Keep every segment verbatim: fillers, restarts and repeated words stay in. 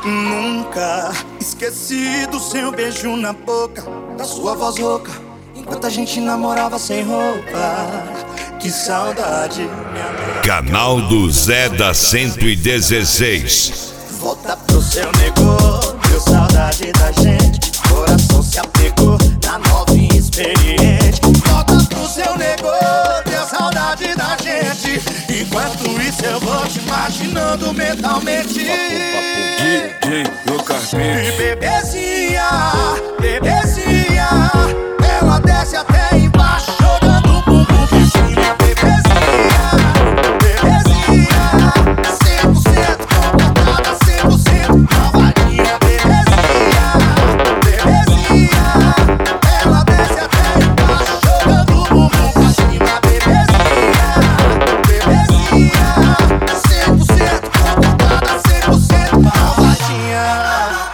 Nunca esqueci do seu beijo na boca, da sua voz rouca, enquanto a gente namorava sem roupa. Que saudade, minha amiga. Canal do Zé da cento e dezesseis. Volta pro seu negócio, deu saudade da gente. Coração se apegou na nova e experiente. Volta pro seu negócio, deu saudade da gente. Enquanto isso eu vou te imaginando mentalmente. D J Lucas E bebezinha, bebezinha, ela desce até embaixo, jogando o bumbum pra cima. Bebezinha, bebezinha, cem por cento comportada, cem por cento malvadinha. Bebezinha, bebezinha, ela desce até embaixo, jogando o bumbum pra cima. Bebezinha, bebezinha, cem por cento comportada, cem por cento malvadinha.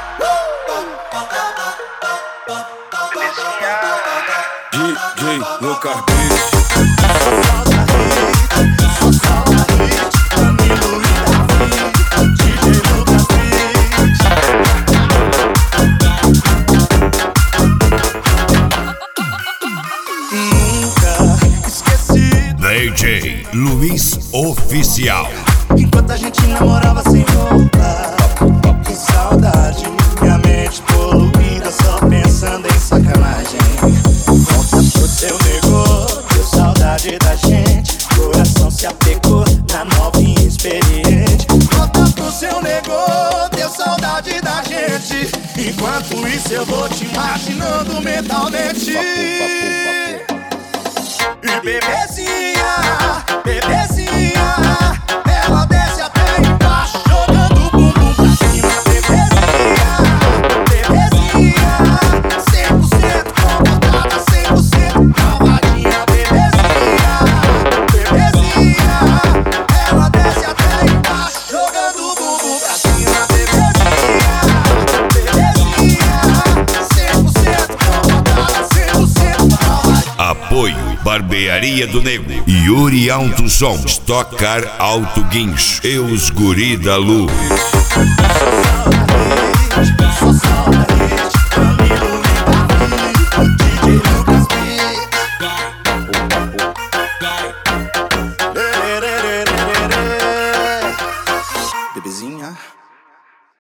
D J Lucas D J Luiz Oficial. Enquanto a gente namorava sem roupa, que saudade, minha mente poluída, só pensando em sacanagem. Volta pro seu negócio, deu saudade da gente. Coração se apegou na nova e experiente. Volta pro seu negócio, deu saudade da gente. Enquanto isso eu vou te imaginando mentalmente. E bebezinha, bebezinha, ela desce até embaixo, jogando o bumbum pra cima. Bebezinha, bebezinha, cem por cento comportada, cem por cento malvadinha. Bebezinha, bebezinha, ela desce até embaixo, jogando o bumbum pra cima. Bebezinha, bebezinha, cem por cento comportada, cem por cento malvadinha. Apoio Barbearia do Nego, Yuri Alto Som, Stock Car Alto Guincho e os Guri da Luz. Só saudade, só saudade.